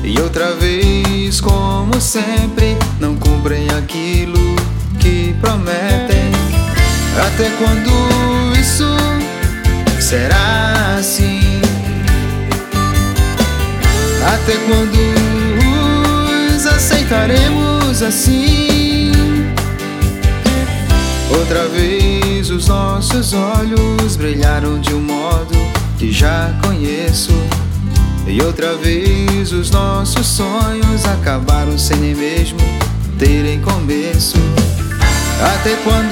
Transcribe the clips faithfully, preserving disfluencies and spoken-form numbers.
E outra vez, como sempre, não cumprem aquilo que prometem. Até quando isso será assim? Até quando os aceitaremos assim? Outra vez os nossos olhos brilharam de um modo que já conheço. E outra vez os nossos sonhos acabaram sem nem mesmo terem começo. Até quando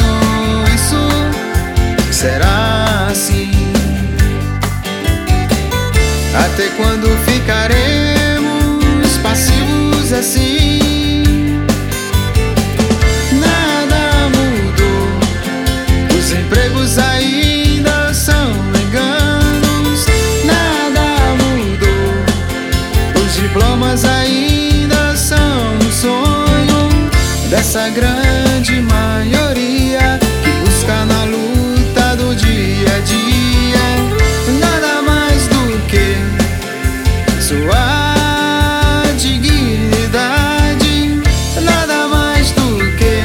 isso será assim? Até quando ficaremos passivos assim? Nada mudou, os empregos ainda são enganos. Nada mudou, os diplomas ainda são um sonho dessa grande maioria que busca na luta do dia a dia nada mais do que sua dignidade, nada mais do que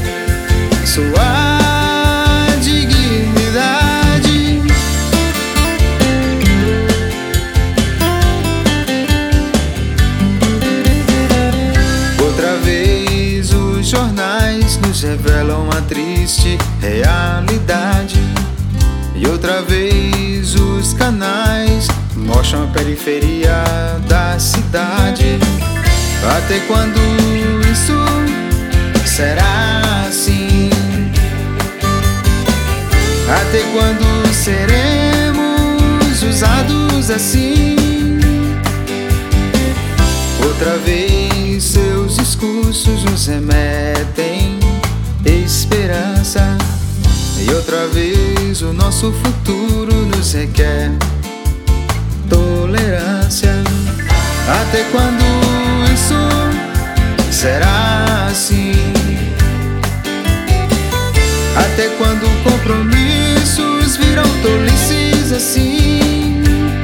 sua dignidade. Outra vez os jornais nos revelam a triste realidade. E outra vez os canais mostram a periferia da cidade. Até quando isso será assim? Até quando seremos usados assim? Outra vez seus discursos nos remetem esperança. E outra vez o nosso futuro nos requer tolerância. Até quando isso será assim? Até quando compromissos virão tolices assim?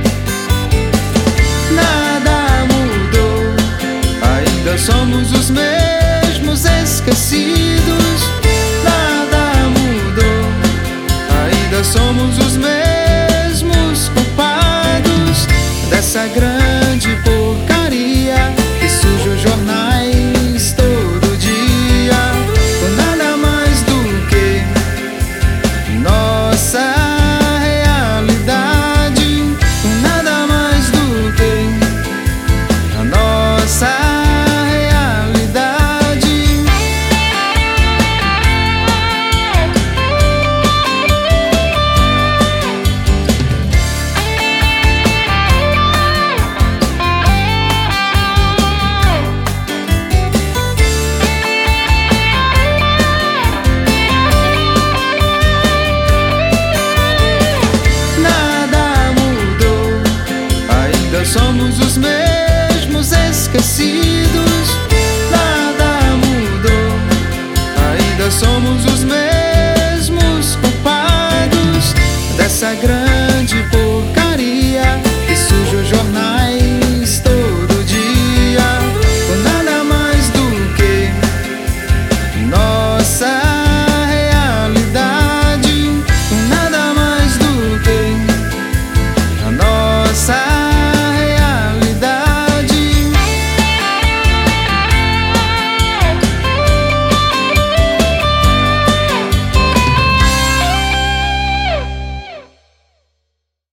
Nada mudou, ainda somos os mesmos esquecidos. Nada mudou, ainda somos os mesmos culpados dessa grande